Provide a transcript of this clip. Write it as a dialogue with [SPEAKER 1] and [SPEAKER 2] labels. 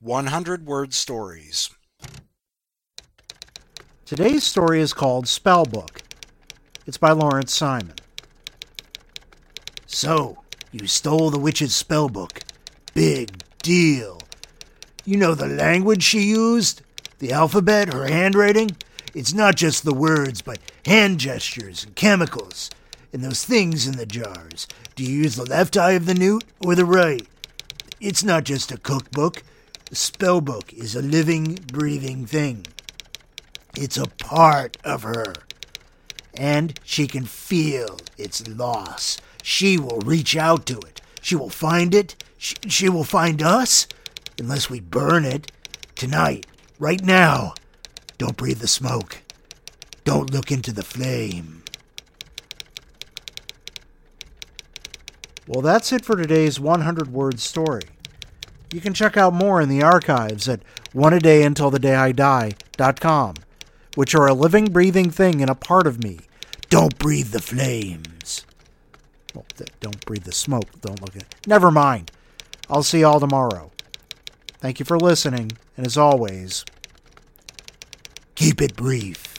[SPEAKER 1] 100-word stories.
[SPEAKER 2] Today's story is called Spellbook. It's by Lawrence Simon.
[SPEAKER 3] So, you stole the witch's spellbook. Big deal. You know the language she used? The alphabet, her handwriting? It's not just the words, but hand gestures and chemicals. And those things in the jars. Do you use the left eye of the newt or the right? It's not just a cookbook. The spellbook is a living, breathing thing. It's a part of her. And she can feel its loss. She will reach out to it. She will find it. She will find us. Unless we burn it. Tonight. Right now. Don't breathe the smoke. Don't look into the flame.
[SPEAKER 2] Well, that's it for today's 100-word story. You can check out more in the archives at oneadayuntilthedayidie.com, which are a living, breathing thing and a part of me.
[SPEAKER 3] Don't breathe the flames.
[SPEAKER 2] Well, don't breathe the smoke. Don't look at it. Never mind. I'll see y'all tomorrow. Thank you for listening, and as always,
[SPEAKER 3] keep it brief.